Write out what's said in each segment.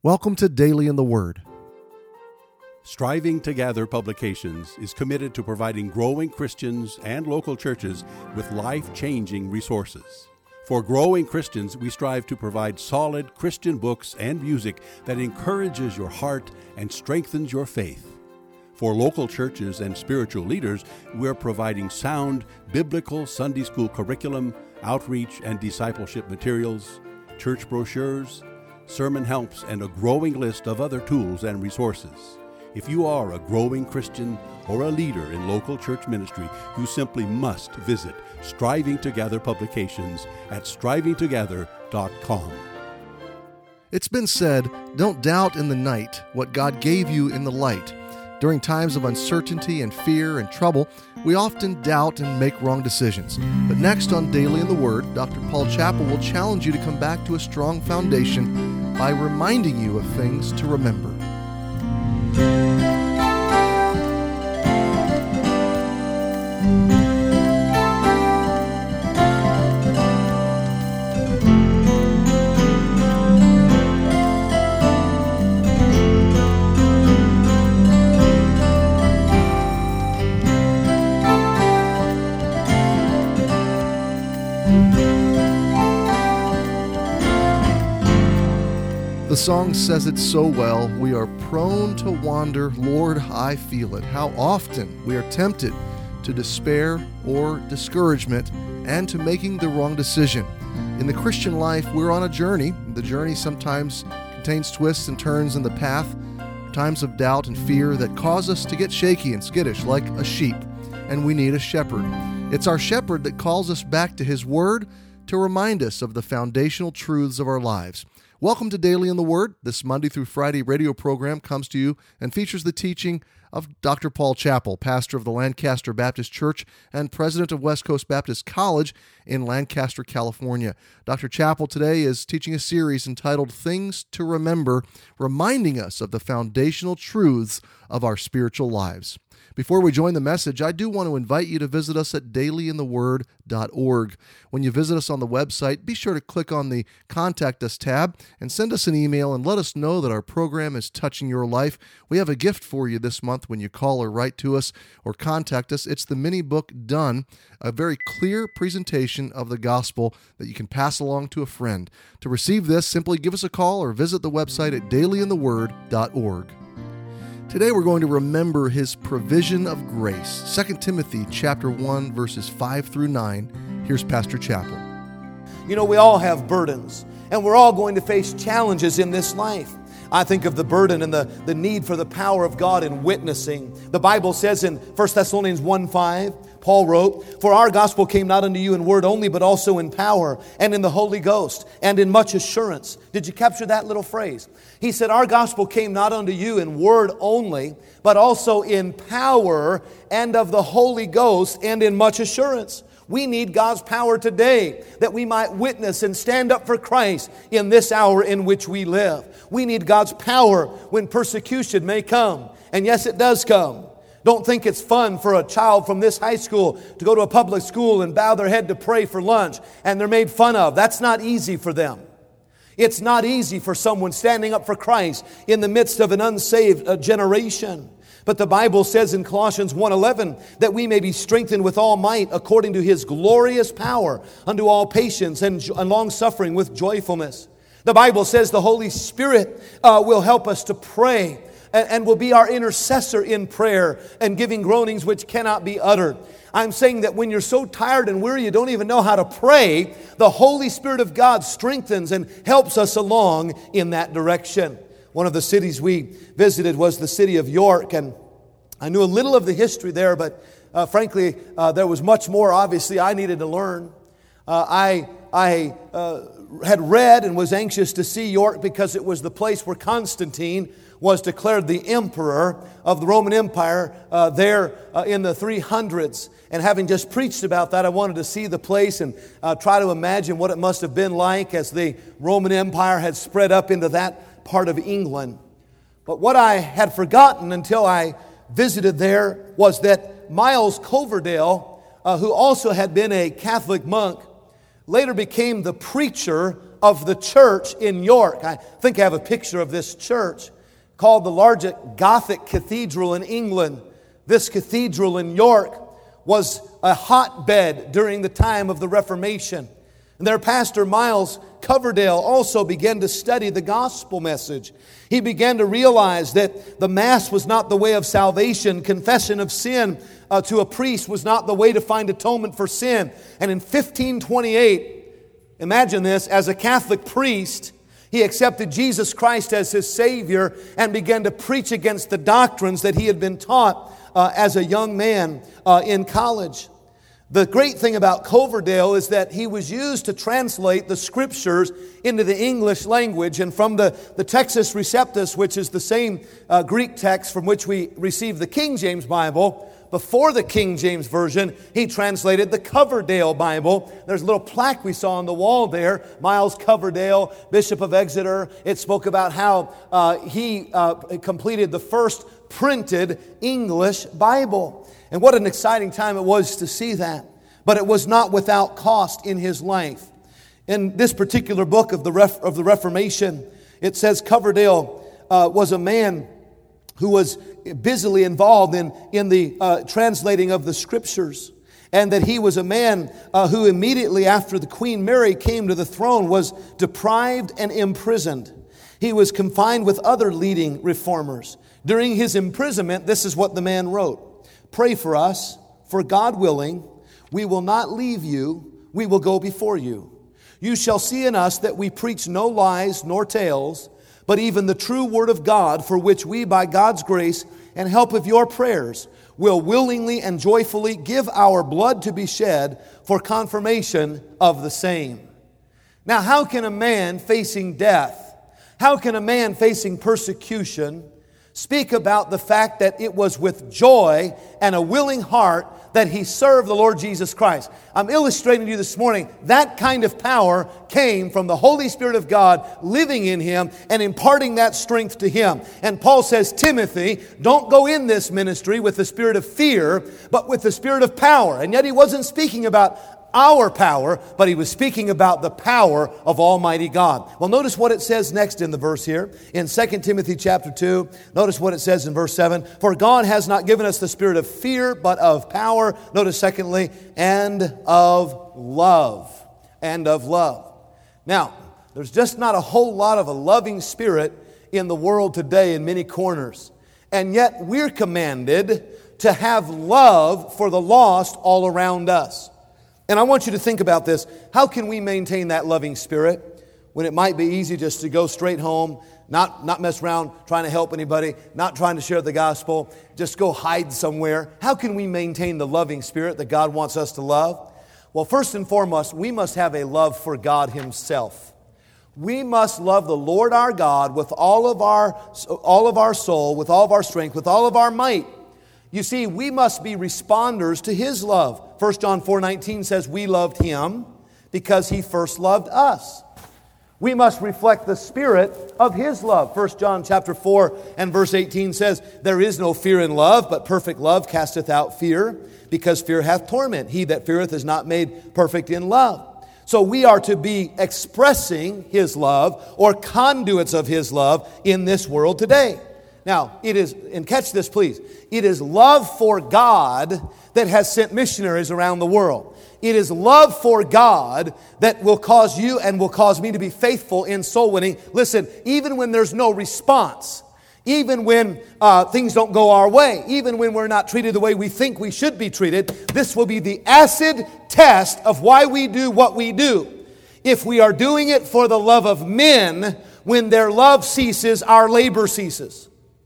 Welcome to Daily in the Word. Striving to Gather Publications is committed to providing growing Christians and local churches with life-changing resources. For growing Christians, we strive to provide solid Christian books and music that encourages your heart and strengthens your faith. For local churches and spiritual leaders, we're providing sound biblical Sunday school curriculum, outreach and discipleship materials, church brochures, sermon helps, and a growing list of other tools and resources. If you are a growing Christian or a leader in local church ministry, you simply must visit Striving to Gather Publications at strivingtogether.com. It's been said, don't doubt in the night what God gave you in the light. During times of uncertainty and fear and trouble, we often doubt and make wrong decisions. But next on Daily in the Word, Dr. Paul Chappell will challenge you to come back to a strong foundation by reminding you of things to remember. The song says it so well. We are prone to wander, Lord, I feel it. How often we are tempted to despair or discouragement and to making the wrong decision. In the Christian life, we're on a journey. The journey sometimes contains twists and turns in the path, times of doubt and fear that cause us to get shaky and skittish like a sheep, and we need a shepherd. It's our shepherd that calls us back to his word to remind us of the foundational truths of our lives. Welcome to Daily in the Word. This Monday through Friday radio program comes to you and features the teaching of Dr. Paul Chappell, pastor of the Lancaster Baptist Church and president of West Coast Baptist College in Lancaster, California. Dr. Chappell today is teaching a series entitled Things to Remember, reminding us of the foundational truths of our spiritual lives. Before we join the message, I do want to invite you to visit us at dailyintheword.org. When you visit us on the website, be sure to click on the Contact Us tab and send us an email and let us know that our program is touching your life. We have a gift for you this month when you call or write to us or contact us. It's the mini book Done, a very clear presentation of the gospel that you can pass along to a friend. To receive this, simply give us a call or visit the website at dailyintheword.org. Today we're going to remember his provision of grace. 2 Timothy chapter 1, verses 5 through 9. Here's Pastor Chappell. You know, we all have burdens, and we're all going to face challenges in this life. I think of the burden and the need for the power of God in witnessing. The Bible says in 1 Thessalonians 1:5, Paul wrote, "For our gospel came not unto you in word only, but also in power and in the Holy Ghost and in much assurance." Did you capture that little phrase? He said, our gospel came not unto you in word only, but also in power and of the Holy Ghost and in much assurance. We need God's power today that we might witness and stand up for Christ in this hour in which we live. We need God's power when persecution may come. And yes, it does come. Don't think it's fun for a child from this high school to go to a public school and bow their head to pray for lunch and they're made fun of. That's not easy for them. It's not easy for someone standing up for Christ in the midst of an unsaved generation. But the Bible says in Colossians 1:11 that we may be strengthened with all might according to His glorious power unto all patience and long-suffering with joyfulness. The Bible says the Holy Spirit will help us to pray and will be our intercessor in prayer and giving groanings which cannot be uttered. I'm saying that when you're so tired and weary you don't even know how to pray, the Holy Spirit of God strengthens and helps us along in that direction. One of the cities we visited was the city of York, and I knew a little of the history there, but frankly, there was much more obviously I needed to learn. I had read and was anxious to see York because it was the place where Constantine was declared the emperor of the Roman Empire there in the 300s. And having just preached about that, I wanted to see the place and try to imagine what it must have been like as the Roman Empire had spread up into that part of England. But what I had forgotten until I visited there was that Miles Coverdale, who also had been a Catholic monk, later became the preacher of the church in York. I think I have a picture of this church, called the largest Gothic cathedral in England. This cathedral in York was a hotbed during the time of the Reformation. And their pastor, Miles Coverdale, also began to study the gospel message. He began to realize that the Mass was not the way of salvation. Confession of sin to a priest was not the way to find atonement for sin. And in 1528, imagine this, as a Catholic priest, he accepted Jesus Christ as his Savior and began to preach against the doctrines that he had been taught as a young man in college. The great thing about Coverdale is that he was used to translate the Scriptures into the English language. And from the Textus Receptus, which is the same Greek text from which we receive the King James Bible, before the King James Version, he translated the Coverdale Bible. There's a little plaque we saw on the wall there, Miles Coverdale, Bishop of Exeter. It spoke about how he completed the first printed English Bible. And what an exciting time it was to see that. But it was not without cost in his life. In this particular book of the Reformation, it says Coverdale was a man who was busily involved in the translating of the Scriptures. And that he was a man who immediately after the Queen Mary came to the throne was deprived and imprisoned. He was confined with other leading reformers. During his imprisonment, this is what the man wrote. Pray for us, for God willing, we will not leave you, we will go before you. You shall see in us that we preach no lies nor tales, but even the true word of God, for which we by God's grace and help of your prayers will willingly and joyfully give our blood to be shed for confirmation of the same. Now, how can a man facing death, how can a man facing persecution speak about the fact that it was with joy and a willing heart that he served the Lord Jesus Christ? I'm illustrating to you this morning, that kind of power came from the Holy Spirit of God living in him and imparting that strength to him. And Paul says, Timothy, don't go in this ministry with the spirit of fear, but with the spirit of power. And yet he wasn't speaking about our power, but he was speaking about the power of Almighty God. Well, notice what it says next in the verse here. In 2 Timothy chapter 2, notice what it says in verse 7. For God has not given us the spirit of fear, but of power. Notice secondly, and of love. And of love. Now, there's just not a whole lot of a loving spirit in the world today in many corners. And yet we're commanded to have love for the lost all around us. And I want you to think about this. How can we maintain that loving spirit when it might be easy just to go straight home, not mess around trying to help anybody, not trying to share the gospel, just go hide somewhere? How can we maintain the loving spirit that God wants us to love? Well, first and foremost, we must have a love for God Himself. We must love the Lord our God with all of our soul, with all of our strength, with all of our might. You see, we must be responders to His love. 1 John 4:19 says we loved Him because He first loved us. We must reflect the spirit of His love. 1 John chapter 4 and verse 18 says, there is no fear in love, but perfect love casteth out fear, because fear hath torment. He that feareth is not made perfect in love. So we are to be expressing His love or conduits of His love in this world today. Now, it is, and catch this please, it is love for God that has sent missionaries around the world. It is love for God that will cause you and will cause me to be faithful in soul winning. Listen, even when there's no response, even when things don't go our way, even when we're not treated the way we think we should be treated, this will be the acid test of why we do what we do. If we are doing it for the love of men, when their love ceases, our labor ceases.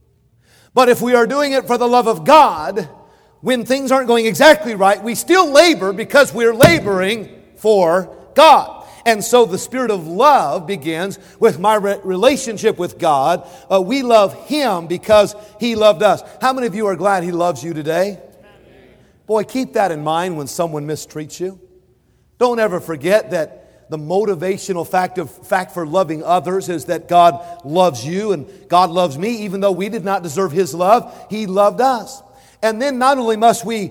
But if we are doing it for the love of God, when things aren't going exactly right, we still labor because we're laboring for God. And so the spirit of love begins with my relationship with God. We love Him because He loved us. How many of you are glad He loves you today? Boy, keep that in mind when someone mistreats you. Don't ever forget that the motivational fact for loving others is that God loves you and God loves me. Even though we did not deserve His love, He loved us. And then not only must we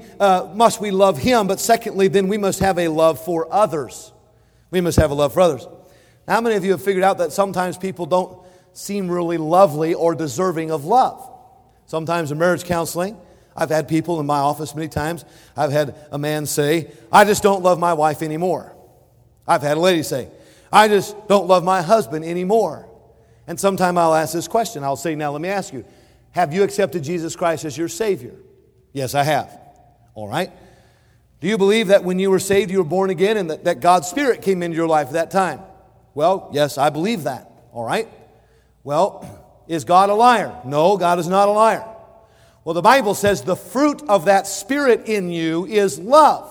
love Him, but secondly, then we must have a love for others. We must have a love for others. How many of you have figured out that sometimes people don't seem really lovely or deserving of love? Sometimes in marriage counseling, I've had people in my office many times, I've had a man say, I just don't love my wife anymore. I've had a lady say, I just don't love my husband anymore. And sometime I'll ask this question. I'll say, now let me ask you, have you accepted Jesus Christ as your Savior? Yes, I have. All right. Do you believe that when you were saved, you were born again and that God's Spirit came into your life at that time? Well, yes, I believe that. All right. Well, is God a liar? No, God is not a liar. Well, the Bible says the fruit of that Spirit in you is love.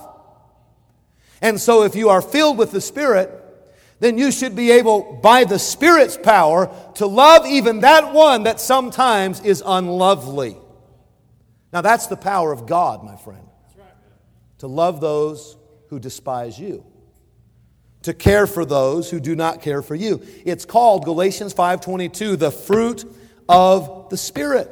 And so if you are filled with the Spirit, then you should be able, by the Spirit's power, to love even that one that sometimes is unlovely. Now that's the power of God, my friend. To love those who despise you. To care for those who do not care for you. It's called, Galatians 5:22, the fruit of the Spirit.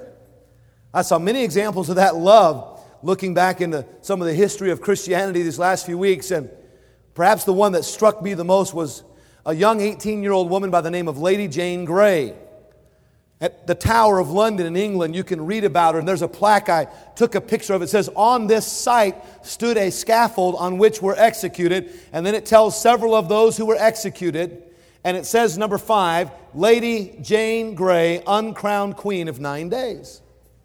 I saw many examples of that love looking back into some of the history of Christianity these last few weeks, and perhaps the one that struck me the most was a young 18-year-old woman by the name of Lady Jane Grey. At the Tower of London in England, you can read about her, and there's a plaque, I took a picture of it. It says, on this site stood a scaffold on which were executed, and then it tells several of those who were executed, and it says, number 5, Lady Jane Grey, uncrowned queen of 9 days.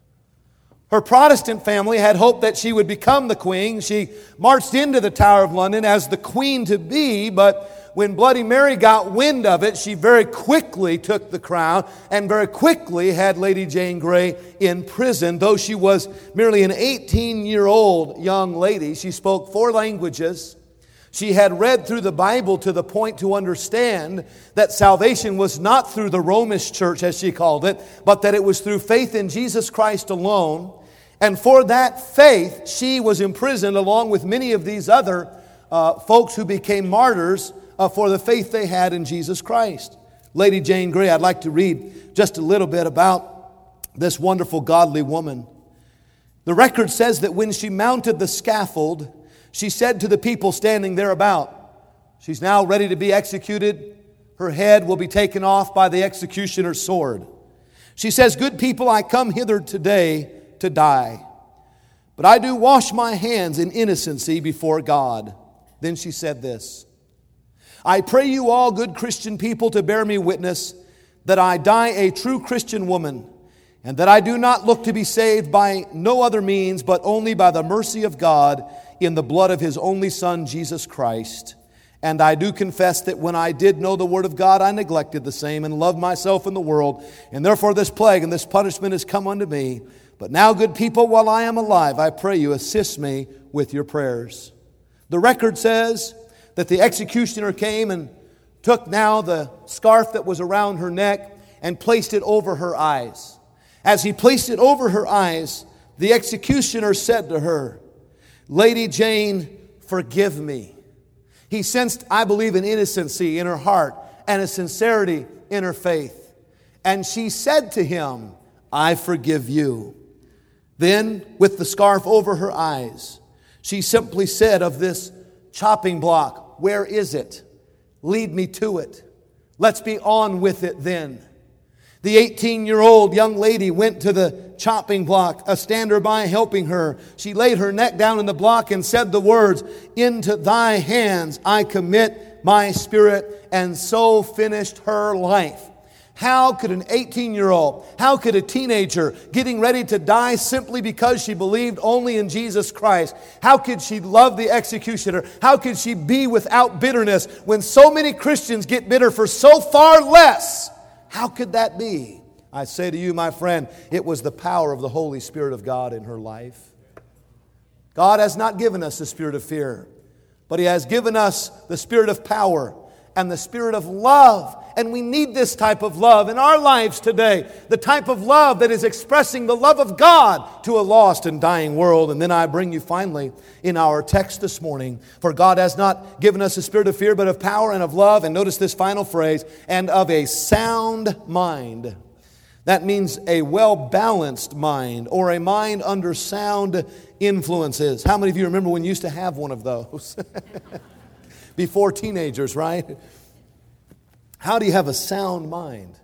Her Protestant family had hoped that she would become the queen. She marched into the Tower of London as the queen to be, but when Bloody Mary got wind of it, she very quickly took the crown and very quickly had Lady Jane Grey in prison. Though she was merely an 18-year-old young lady, she spoke 4 languages. She had read through the Bible to the point to understand that salvation was not through the Romish church, as she called it, but that it was through faith in Jesus Christ alone. And for that faith, she was imprisoned along with many of these other folks who became martyrs for the faith they had in Jesus Christ. Lady Jane Grey, I'd like to read just a little bit about this wonderful godly woman. The record says that when she mounted the scaffold, she said to the people standing thereabout, she's now ready to be executed. Her head will be taken off by the executioner's sword. She says, good people, I come hither today to die. But I do wash my hands in innocency before God. Then she said this, I pray you all, good Christian people, to bear me witness that I die a true Christian woman, and that I do not look to be saved by no other means, but only by the mercy of God in the blood of His only Son, Jesus Christ. And I do confess that when I did know the Word of God, I neglected the same and loved myself in the world. And therefore this plague and this punishment has come unto me. But now, good people, while I am alive, I pray you assist me with your prayers. The record says that the executioner came and took now the scarf that was around her neck and placed it over her eyes. As he placed it over her eyes, the executioner said to her, Lady Jane, forgive me. He sensed, I believe, an innocency in her heart and a sincerity in her faith. And she said to him, I forgive you. Then, with the scarf over her eyes, she simply said of this chopping block, where is it? Lead me to it. Let's be on with it then. The 18-year-old young lady went to the chopping block, a stander by helping her. She laid her neck down in the block and said the words, into thy hands I commit my spirit, and so finished her life. How could an 18-year-old, how could a teenager getting ready to die simply because she believed only in Jesus Christ, how could she love the executioner? How could she be without bitterness when so many Christians get bitter for so far less? How could that be? I say to you, my friend, it was the power of the Holy Spirit of God in her life. God has not given us the spirit of fear, but He has given us the spirit of power and the spirit of love. And we need this type of love in our lives today. The type of love that is expressing the love of God to a lost and dying world. And then I bring you finally in our text this morning. For God has not given us a spirit of fear, but of power and of love. And notice this final phrase, and of a sound mind. That means a well-balanced mind, or a mind under sound influences. How many of you remember when you used to have one of those? Before teenagers, right? How do you have a sound mind?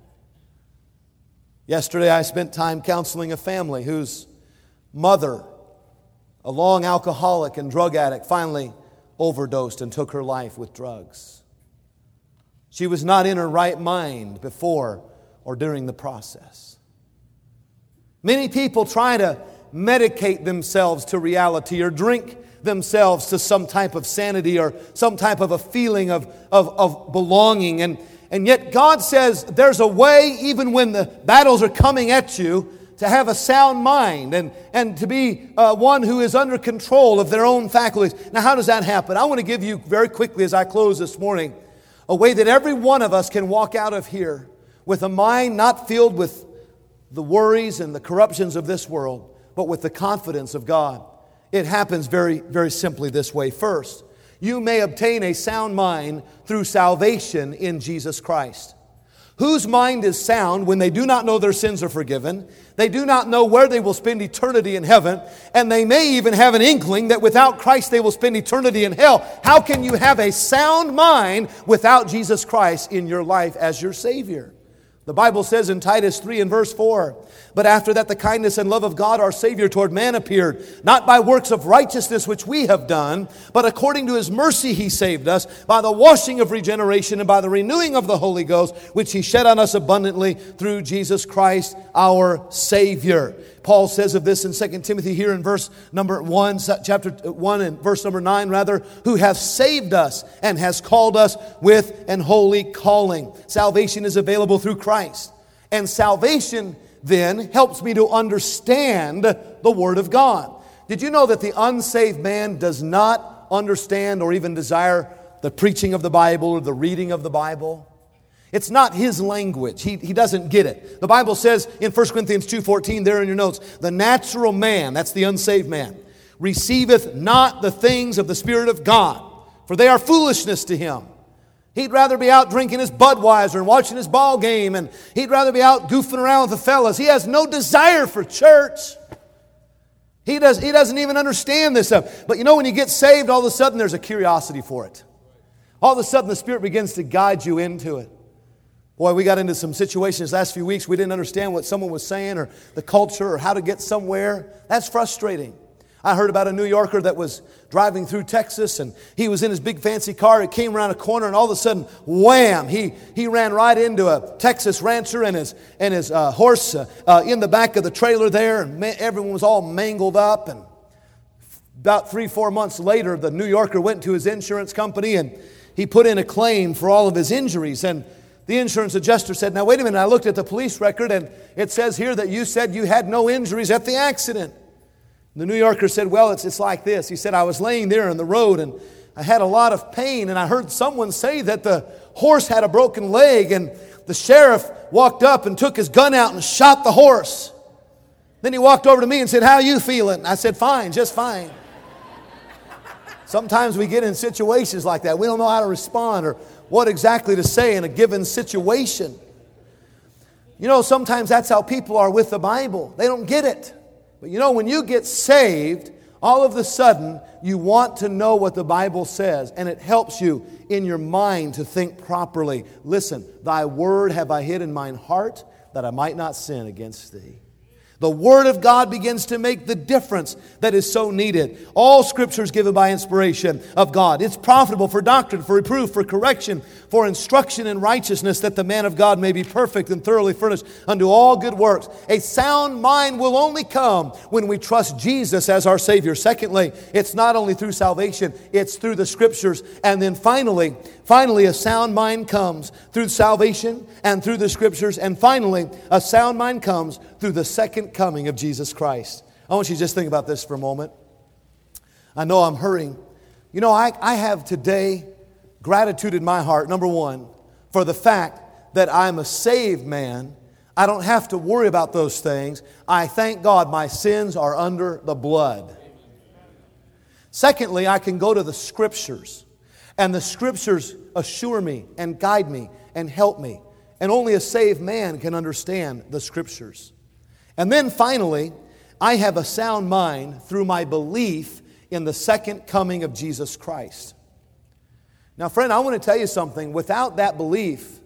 Yesterday I spent time counseling a family whose mother, a long alcoholic and drug addict, finally overdosed and took her life with drugs. She was not in her right mind before or during the process. Many people try to medicate themselves to reality or drink themselves to some type of sanity or some type of a feeling of belonging. And yet God says there's a way, even when the battles are coming at you, to have a sound mind and to be one who is under control of their own faculties. Now, how does that happen? I want to give you very quickly as I close this morning a way that every one of us can walk out of here with a mind not filled with the worries and the corruptions of this world, but with the confidence of God. It happens very, very simply this way. First, you may obtain a sound mind through salvation in Jesus Christ. Whose mind is sound when they do not know their sins are forgiven, they do not know where they will spend eternity in heaven, and they may even have an inkling that without Christ they will spend eternity in hell? How can you have a sound mind without Jesus Christ in your life as your Savior? The Bible says in Titus 3 and verse 4, "But after that the kindness and love of God our Savior toward man appeared, not by works of righteousness which we have done, but according to His mercy He saved us, by the washing of regeneration and by the renewing of the Holy Ghost, which He shed on us abundantly through Jesus Christ our Savior." Paul says of this in 2 Timothy here in verse number 1, chapter 1 and verse number 9 rather, "Who hath saved us and has called us with an holy calling." Salvation is available through Christ. And salvation then helps me to understand the Word of God. Did you know that the unsaved man does not understand or even desire the preaching of the Bible or the reading of the Bible? It's not his language. He doesn't get it. The Bible says in 1 Corinthians 2:14 there in your notes, "The natural man," that's the unsaved man, "receiveth not the things of the Spirit of God, for they are foolishness to him." He'd rather be out drinking his Budweiser and watching his ball game, and he'd rather be out goofing around with the fellas. He has no desire for church. He doesn't even understand this stuff. But you know, when you get saved, all of a sudden there's a curiosity for it. All of a sudden the Spirit begins to guide you into it. Boy, we got into some situations last few weeks. We didn't understand what someone was saying or the culture or how to get somewhere. That's frustrating. I heard about a New Yorker that was driving through Texas, and he was in his big fancy car. He came around a corner, and all of a sudden, wham! He ran right into a Texas rancher and his horse in the back of the trailer there, and everyone was all mangled up. And about 3-4 months later, the New Yorker went to his insurance company, and he put in a claim for all of his injuries. And the insurance adjuster said, "Now wait a minute, I looked at the police record, and it says here that you said you had no injuries at the accident." The New Yorker said, "Well, it's like this." He said, "I was laying there in the road and I had a lot of pain, and I heard someone say that the horse had a broken leg, and the sheriff walked up and took his gun out and shot the horse. Then he walked over to me and said, 'How you feeling?' I said, 'Fine, just fine.'" Sometimes we get in situations like that. We don't know how to respond or what exactly to say in a given situation. You know, sometimes that's how people are with the Bible. They don't get it. But you know, when you get saved, all of a sudden, you want to know what the Bible says, and it helps you in your mind to think properly. Listen, "Thy word have I hid in mine heart, that I might not sin against thee." The Word of God begins to make the difference that is so needed. All Scripture is given by inspiration of God. It's profitable for doctrine, for reproof, for correction, for instruction in righteousness, that the man of God may be perfect and thoroughly furnished unto all good works. A sound mind will only come when we trust Jesus as our Savior. Secondly, it's not only through salvation, it's through the Scriptures. And then finally, a sound mind comes through salvation and through the Scriptures. And finally, a sound mind comes through the second coming of Jesus Christ. I want you to just think about this for a moment. I know I'm hurrying. You know, I have today gratitude in my heart, number one, for the fact that I'm a saved man. I don't have to worry about those things. I thank God my sins are under the blood. Secondly, I can go to the Scriptures, and the Scriptures assure me and guide me and help me. And only a saved man can understand the Scriptures. And then finally, I have a sound mind through my belief in the second coming of Jesus Christ. Now, friend, I want to tell you something. Without that belief,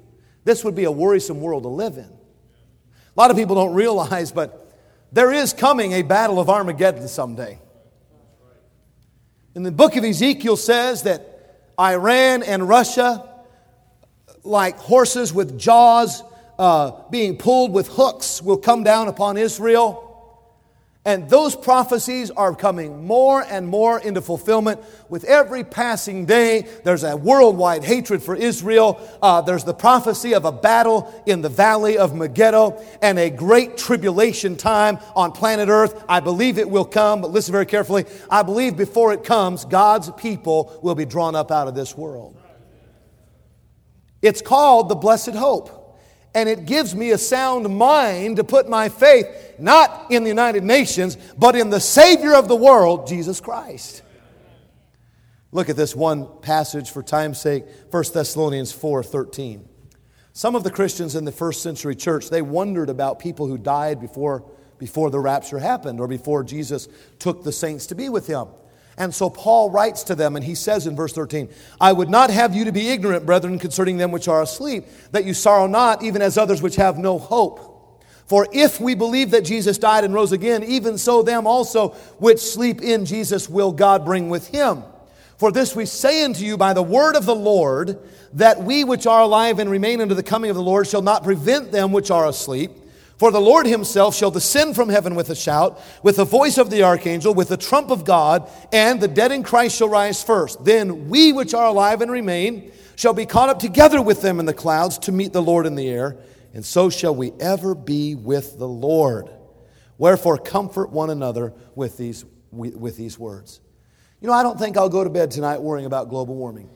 this would be a worrisome world to live in. A lot of people don't realize, but there is coming a battle of Armageddon someday. And the book of Ezekiel says that Iran and Russia, like horses with jaws being pulled with hooks, will come down upon Israel. And those prophecies are coming more and more into fulfillment. With every passing day, there's a worldwide hatred for Israel. There's the prophecy of a battle in the valley of Megiddo and a great tribulation time on planet Earth. I believe it will come, but listen very carefully. I believe before it comes, God's people will be drawn up out of this world. It's called the Blessed Hope. And it gives me a sound mind to put my faith not in the United Nations, but in the Savior of the world, Jesus Christ. Look at this one passage for time's sake, 1 Thessalonians 4:13. Some of the Christians in the first century church, they wondered about people who died before the rapture happened or before Jesus took the saints to be with Him. And so Paul writes to them, and he says in verse 13, I would not have you to be ignorant, brethren, concerning them which are asleep, that you sorrow not, even as others which have no hope. For if we believe that Jesus died and rose again, even so them also which sleep in Jesus will God bring with Him. For this we say unto you by the word of the Lord, that we which are alive and remain unto the coming of the Lord shall not prevent them which are asleep. For the Lord Himself shall descend from heaven with a shout, with the voice of the archangel, with the trump of God, and the dead in Christ shall rise first. Then we which are alive and remain shall be caught up together with them in the clouds to meet the Lord in the air, and so shall we ever be with the Lord. Wherefore comfort one another with these words. You know, I don't think I'll go to bed tonight worrying about global warming.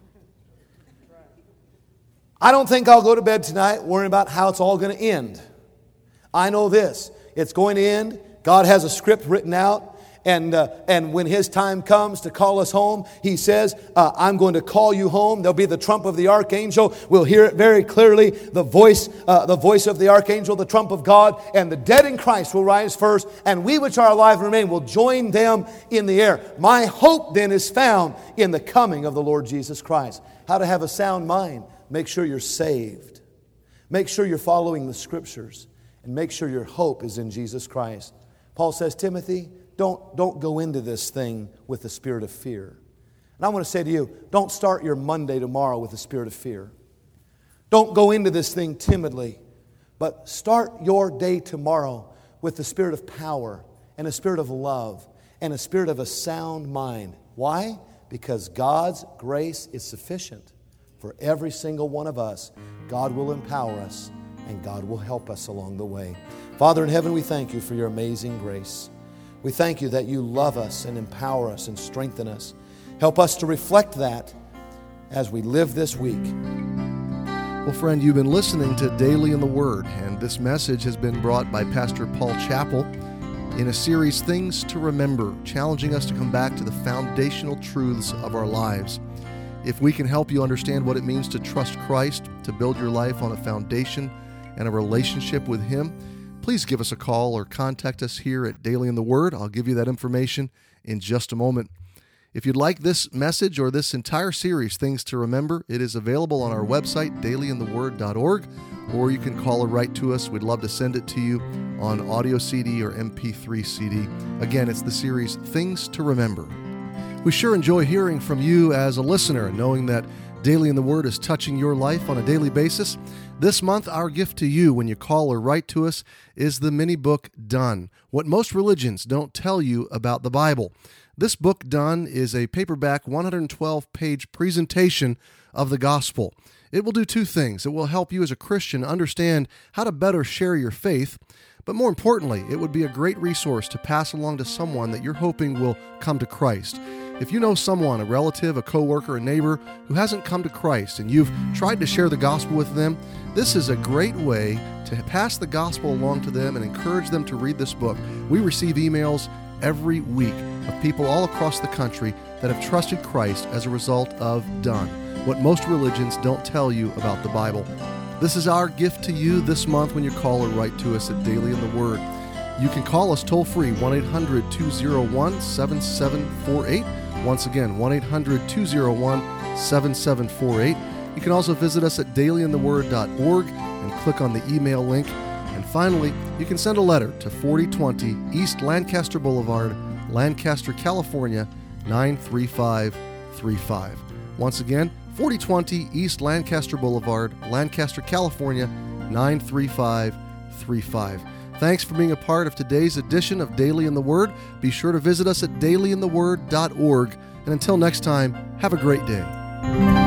I don't think I'll go to bed tonight worrying about how it's all going to end. I know this, it's going to end. God has a script written out, and when His time comes to call us home, He says, I'm going to call you home. There'll be the trump of the archangel. We'll hear it very clearly, the voice of the archangel, the trump of God, and the dead in Christ will rise first, and we which are alive and remain will join them in the air. My hope then is found in the coming of the Lord Jesus Christ. How to have a sound mind. Make sure you're saved. Make sure you're following the Scriptures. And make sure your hope is in Jesus Christ. Paul says, Timothy, don't go into this thing with the spirit of fear. And I want to say to you, don't start your Monday tomorrow with the spirit of fear. Don't go into this thing timidly, but start your day tomorrow with the spirit of power and a spirit of love and a spirit of a sound mind. Why? Because God's grace is sufficient for every single one of us. God will empower us. And God will help us along the way. Father in heaven, we thank You for Your amazing grace. We thank You that You love us and empower us and strengthen us. Help us to reflect that as we live this week. Well, friend, you've been listening to Daily in the Word, and this message has been brought by Pastor Paul Chappell in a series, Things to Remember, challenging us to come back to the foundational truths of our lives. If we can help you understand what it means to trust Christ, to build your life on a foundation and a relationship with Him, please give us a call or contact us here at Daily in the Word. I'll give you that information in just a moment. If you'd like this message or this entire series, Things to Remember, it is available on our website, dailyintheword.org, or you can call or write to us. We'd love to send it to you on audio CD or MP3 CD. Again, it's the series, Things to Remember. We sure enjoy hearing from you as a listener, knowing that Daily in the Word is touching your life on a daily basis. This month, our gift to you when you call or write to us is the mini book, Done, What Most Religions Don't Tell You About the Bible. This book, Done, is a paperback 112-page presentation of the gospel. It will do two things. It will help you as a Christian understand how to better share your faith, but more importantly, it would be a great resource to pass along to someone that you're hoping will come to Christ. If you know someone, a relative, a coworker, a neighbor who hasn't come to Christ and you've tried to share the gospel with them, this is a great way to pass the gospel along to them and encourage them to read this book. We receive emails every week of people all across the country that have trusted Christ as a result of Done, What Most Religions Don't Tell You About the Bible. This is our gift to you this month when you call or write to us at Daily in the Word. You can call us toll-free, 1-800-201-7748. Once again, 1-800-201-7748. You can also visit us at dailyintheword.org and click on the email link. And finally, you can send a letter to 4020 East Lancaster Boulevard, Lancaster, California, 93535. Once again, 4020 East Lancaster Boulevard, Lancaster, California, 93535. Thanks for being a part of today's edition of Daily in the Word. Be sure to visit us at dailyintheword.org. And until next time, have a great day.